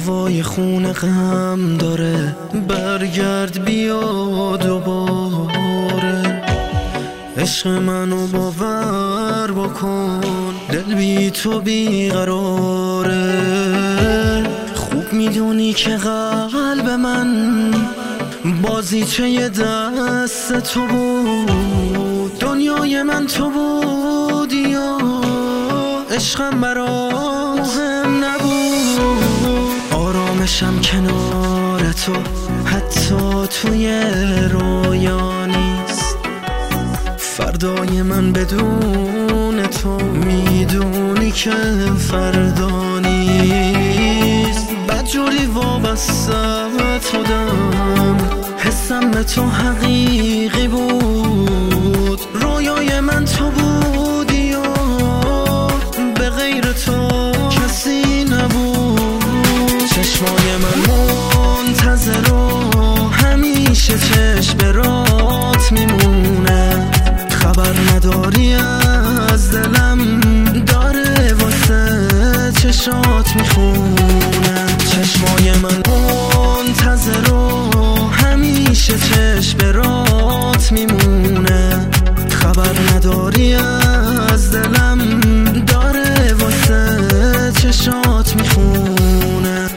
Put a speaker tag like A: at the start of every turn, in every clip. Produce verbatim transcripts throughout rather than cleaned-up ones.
A: هوای خون غم داره، برگرد بیا دوباره. عشق منو باور بکن، دل بی تو بیقراره. خوب میدونی که قلب من بازیچه دست تو بود، دنیای من تو بودی یا عشقم برا مهم نبود. آرامشم کنار تو، حتی توی رویا نیست. فردای من بدون تو میدونی که فردا نیست. بدجوری وابستت بودم، حسم به تو حقیقی بود. رویای من تو بودی و به غیر تو کسی نبود. چشمای من منتظر و همیشه چشم برات میمونه. خبر نداری از دلم داره واسه چشات میخونه. چشمای من منتظر و همیشه چشم برات میمونه. خبر نداری از دلم داره واسه چشات میخونه.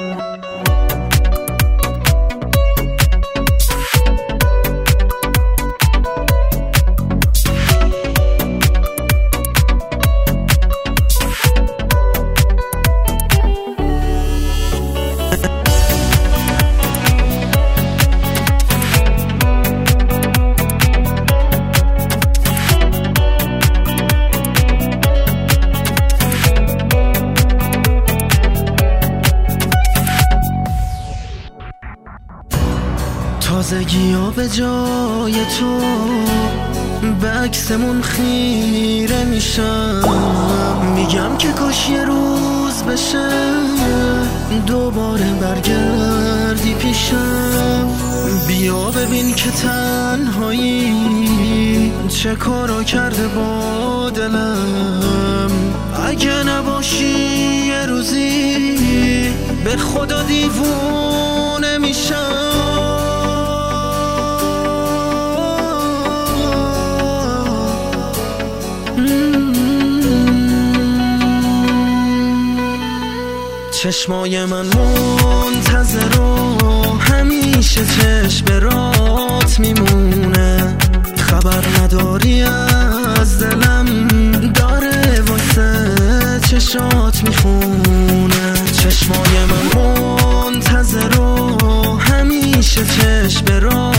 A: تازگی ها به جای تو به عکسمون خیره میشم. میگم که کاش یه روز بشه دوباره برگردی پیشم. بیا ببین که تنهایی چه کارا کرده با دلم. اگه نباشی یه روزی به خدا دیوونه میشم. چشمای من منتظر و همیشه چشم برات میمونه. خبر نداری از دلم داره واسه چشات میخونه. چشمای من منتظر و همیشه چشم برات